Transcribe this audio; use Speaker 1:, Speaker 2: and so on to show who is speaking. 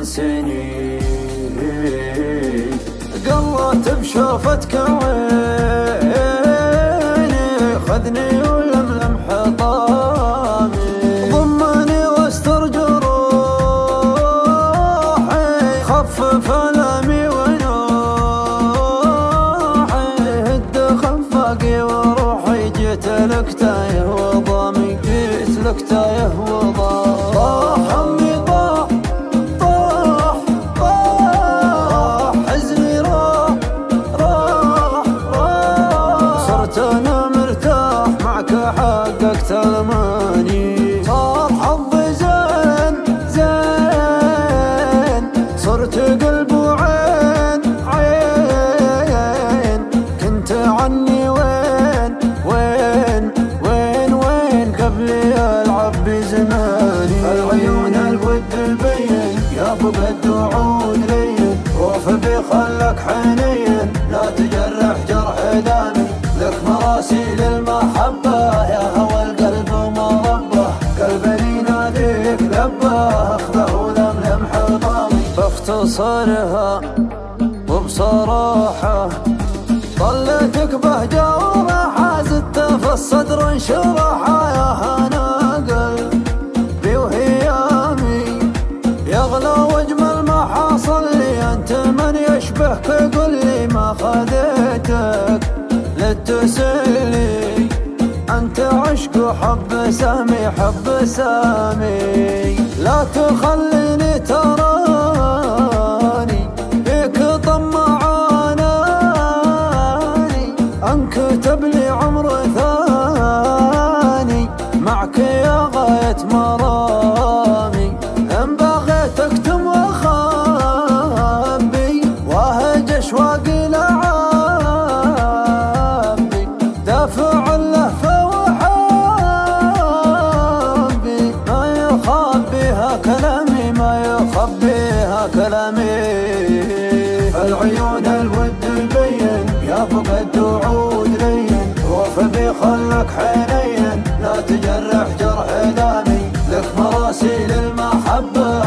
Speaker 1: سنين. قلت بشوفتك عيني خذني ولملم حطامي، ضمني واستر جروحي خفف ألمي ونوحي، هد خفاقي وروحي جيت لك تايه وضامي، جيت لك تايه وضامي. طاح همي طاح طاح طاح حزني راح راح راح، صرت أنا مرتاح معك حققت أماني. صار حظي زين زين، صرت قلب وعين عين، كنت عني وين وين وين وين قبل يلعب بزماني. العيون الود البين يا بقد وعود لين، خوف بيخلك حنين لا تجرح جرح دامي، لك مراسيل المحبة يا هوى القلب ومربه، قلبي يناديك لبه اخذه ولملم حطامي. باختصارها وبصراحة طليتك بهجة وراحة، زدت في الصدر انشراحة، يا هنا قلبي وهيامي يغلى واجمل ما حصل لي، انت من يشبهك قل لي ما خذيتك للتسلي، انت عشق وحب سامي حب سامي، لا تخليني تراني بك طمعاناني، انكتب لي عمر ثاني معك يا غاية مرامي، ان بغيت اكتم واخبي واهج اشواقي لعابي، دافع اللهفة وحبي ما يخبيها كلامي ما يخبيها كلامي. العيون الود البين يا بقد وعود لين، خوف بيخلك حنين لا تجرح جرح دامي، لك مراسيل المحبة